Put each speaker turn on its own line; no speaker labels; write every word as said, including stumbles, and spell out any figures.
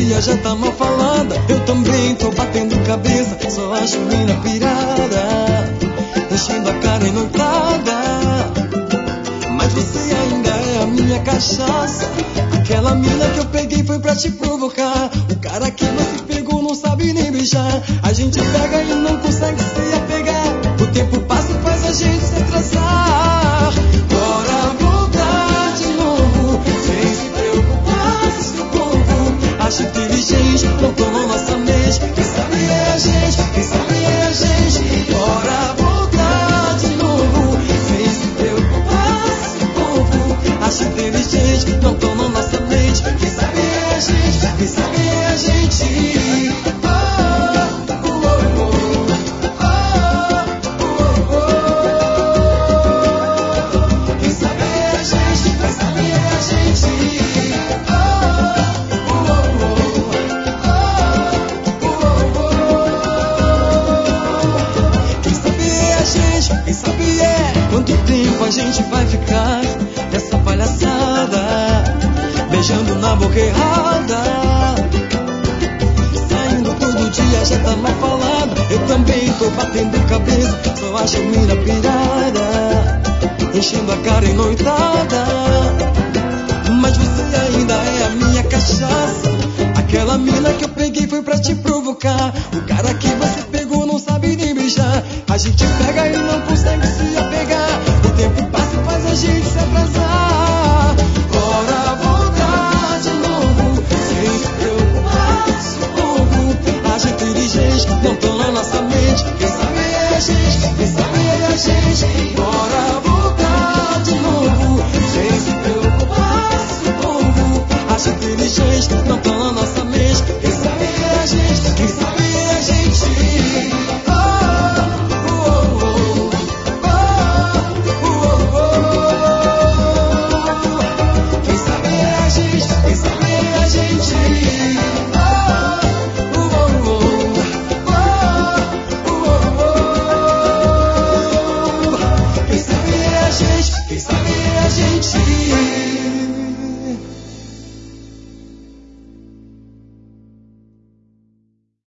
dia já tá mal falada. Eu também tô batendo cabeça, só acho mina pirada, enchendo a cara em noitada. Mas você ainda é a minha cachaça, aquela mina que eu peguei foi pra te provocar. O cara que você pegou não sabe nem beijar. A gente pega e não consegue se apegar. O tempo passa e faz a gente se atrasar. Bora voltar de novo, sem se preocupar com seu povo. Acho inteligente, não tô na nossa mente. Quem sabe é a gente, quem sabe é a gente. Bora voltar de novo, sem se preocupar com seu povo. Acho inteligente, não tô na nossa mente. Quem sabe é a gente, quem sabe é a gente. A gente vai ficar nessa palhaçada, beijando na boca errada, saindo todo dia já tá mal falado. Eu também tô batendo cabeça, só acho mina pirada, enchendo a cara em noitada. Mas você ainda é a minha cachaça, aquela mina que eu peguei foi pra te provocar. O cara que você pegou não sabe nem beijar. A gente pega e não consegue se apegar. O tempo passa e faz a gente se atrasar. Bora voltar de novo, sem se preocupar com seu povo. Acha inteligente, não tô na nossa mente. Quem sabe é a gente, quem sabe é a gente.